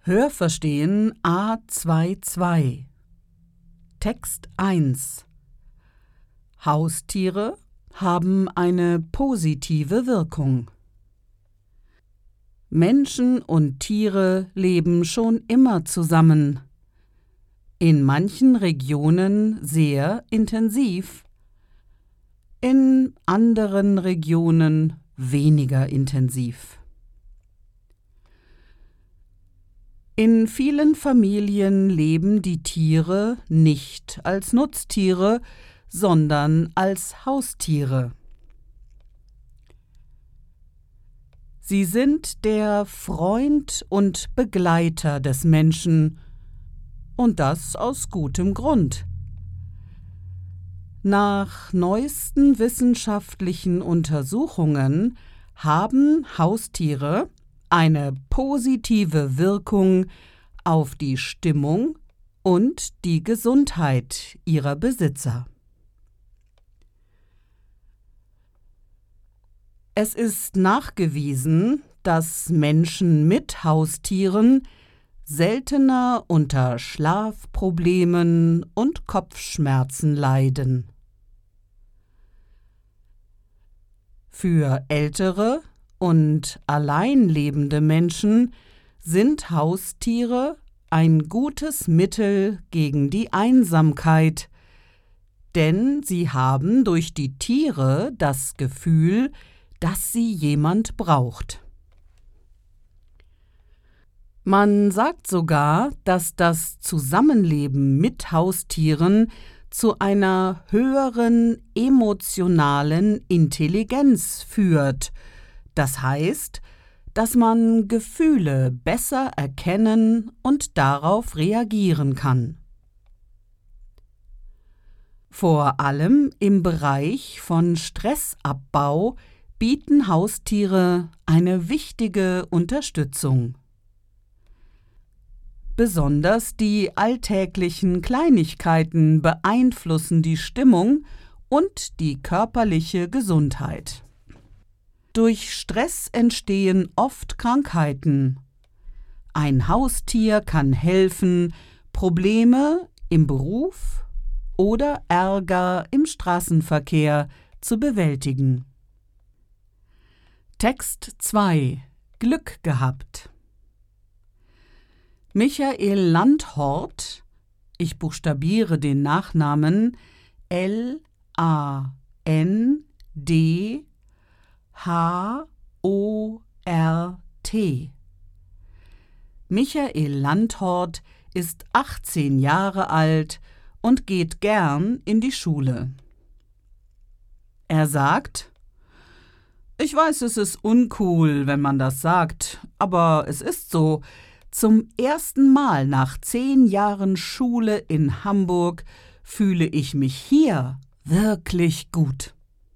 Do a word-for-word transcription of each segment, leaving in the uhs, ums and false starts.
Hörverstehen A zwei zwei. Text eins. Haustiere haben eine positive Wirkung. Menschen und Tiere leben schon immer zusammen. In manchen Regionen sehr intensiv, in anderen Regionen weniger intensiv. In vielen Familien leben die Tiere nicht als Nutztiere, sondern als Haustiere. Sie sind der Freund und Begleiter des Menschen, und das aus gutem Grund. Nach neuesten wissenschaftlichen Untersuchungen haben Haustiere eine positive Wirkung auf die Stimmung und die Gesundheit ihrer Besitzer. Es ist nachgewiesen, dass Menschen mit Haustieren seltener unter Schlafproblemen und Kopfschmerzen leiden. Für ältere und allein lebende Menschen sind Haustiere ein gutes Mittel gegen die Einsamkeit, denn sie haben durch die Tiere das Gefühl, dass sie jemand braucht. Man sagt sogar, dass das Zusammenleben mit Haustieren zu einer höheren emotionalen Intelligenz führt. Das heißt, dass man Gefühle besser erkennen und darauf reagieren kann. Vor allem im Bereich von Stressabbau bieten Haustiere eine wichtige Unterstützung. Besonders die alltäglichen Kleinigkeiten beeinflussen die Stimmung und die körperliche Gesundheit. Durch Stress entstehen oft Krankheiten. Ein Haustier kann helfen, Probleme im Beruf oder Ärger im Straßenverkehr zu bewältigen. Text zwei. Glück gehabt. Michael Landhort, ich buchstabiere den Nachnamen L A N D H O R T. Michael Landhort ist achtzehn Jahre alt und geht gern in die Schule. Er sagt: Ich weiß, es ist uncool, wenn man das sagt, aber es ist so. Zum ersten Mal nach zehn Jahren Schule in Hamburg fühle ich mich hier wirklich gut.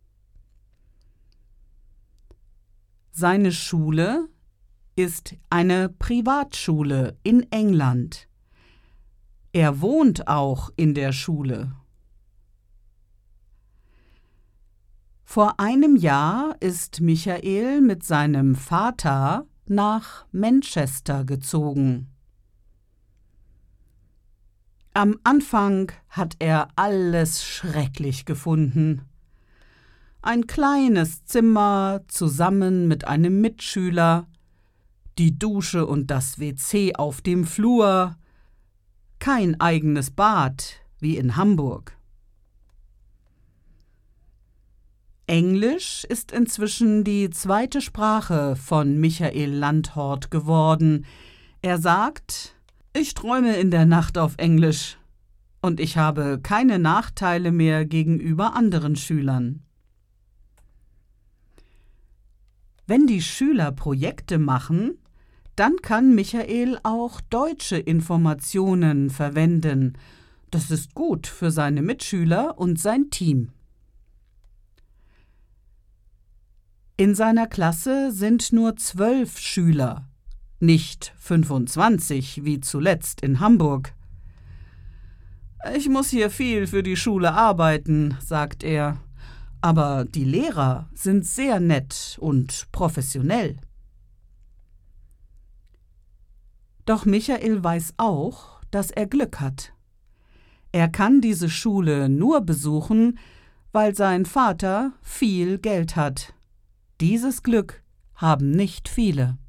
Seine Schule ist eine Privatschule in England. Er wohnt auch in der Schule. Vor einem Jahr ist Michael mit seinem Vater nach Manchester gezogen. Am Anfang hat er alles schrecklich gefunden. Ein kleines Zimmer zusammen mit einem Mitschüler, die Dusche und das W C auf dem Flur, kein eigenes Bad wie in Hamburg. Englisch ist inzwischen die zweite Sprache von Michael Landhort geworden. Er sagt: Ich träume in der Nacht auf Englisch und ich habe keine Nachteile mehr gegenüber anderen Schülern. Wenn die Schüler Projekte machen, dann kann Michael auch deutsche Informationen verwenden. Das ist gut für seine Mitschüler und sein Team. In seiner Klasse sind nur zwölf Schüler, nicht fünfundzwanzig wie zuletzt in Hamburg. Ich muss hier viel für die Schule arbeiten, sagt er, aber die Lehrer sind sehr nett und professionell. Doch Michael weiß auch, dass er Glück hat. Er kann diese Schule nur besuchen, weil sein Vater viel Geld hat. Dieses Glück haben nicht viele.